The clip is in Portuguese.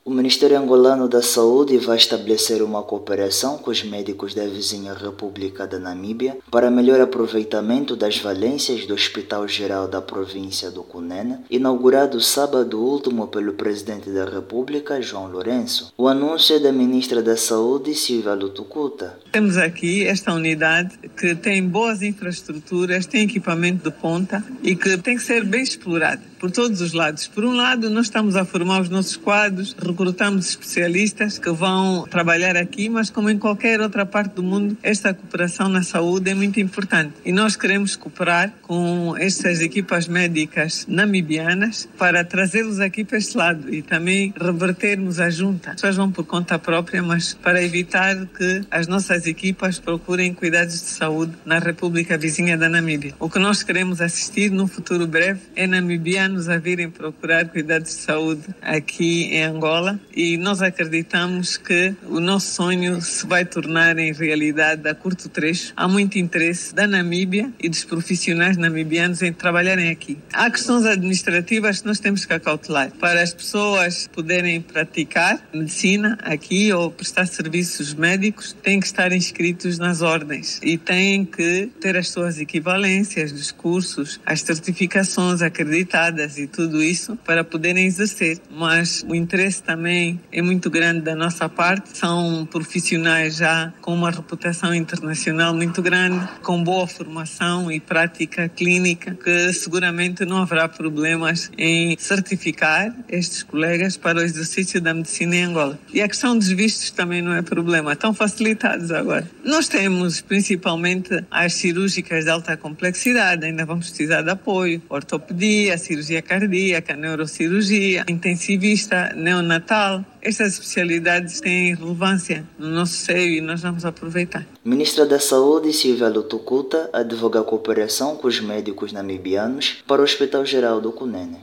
O Ministério Angolano da Saúde vai estabelecer uma cooperação com os médicos da vizinha República da Namíbia para melhor aproveitamento das valências do Hospital Geral da Província do Cunene, inaugurado sábado último pelo Presidente da República, João Lourenço. O anúncio é da Ministra da Saúde, Silvia Lutucuta. Temos aqui esta unidade que tem boas infraestruturas, tem equipamento de ponta e que tem que ser bem explorado por todos os lados. Por um lado, nós estamos a formar os nossos quadros, recrutamos especialistas que vão trabalhar aqui, mas como em qualquer outra parte do mundo, esta cooperação na saúde é muito importante. E nós queremos cooperar com estas equipas médicas namibianas para trazê-los aqui para este lado e também revertermos a junta. As pessoas vão por conta própria, mas para evitar que as nossas equipas procurem cuidados de saúde na República Vizinha da Namíbia. O que nós queremos assistir no futuro breve é namibianos a virem procurar cuidados de saúde aqui em Angola, e nós acreditamos que o nosso sonho se vai tornar em realidade a curto trecho. Há muito interesse da Namíbia e dos profissionais namibianos em trabalharem aqui. Há questões administrativas que nós temos que acautelar. Para as pessoas poderem praticar medicina aqui ou prestar serviços médicos, têm que estar inscritos nas ordens e têm que ter as suas equivalências dos cursos, as certificações acreditadas e tudo isso para poderem exercer. Mas o interesse também é muito grande da nossa parte. São profissionais já com uma reputação internacional muito grande, com boa formação e prática clínica, que seguramente não haverá problemas em certificar estes colegas para o exercício da medicina em Angola. E a questão dos vistos também não é problema, estão facilitados agora. Nós temos principalmente as cirúrgicas de alta complexidade, ainda vamos precisar de apoio, ortopedia, cirurgia cardíaca, neurocirurgia, intensivista, neonatal. Estas especialidades têm relevância no nosso seio e nós vamos aproveitar. Ministra da Saúde, Silvia Lutucuta, advoga a cooperação com os médicos namibianos para o Hospital Geral do Cunene.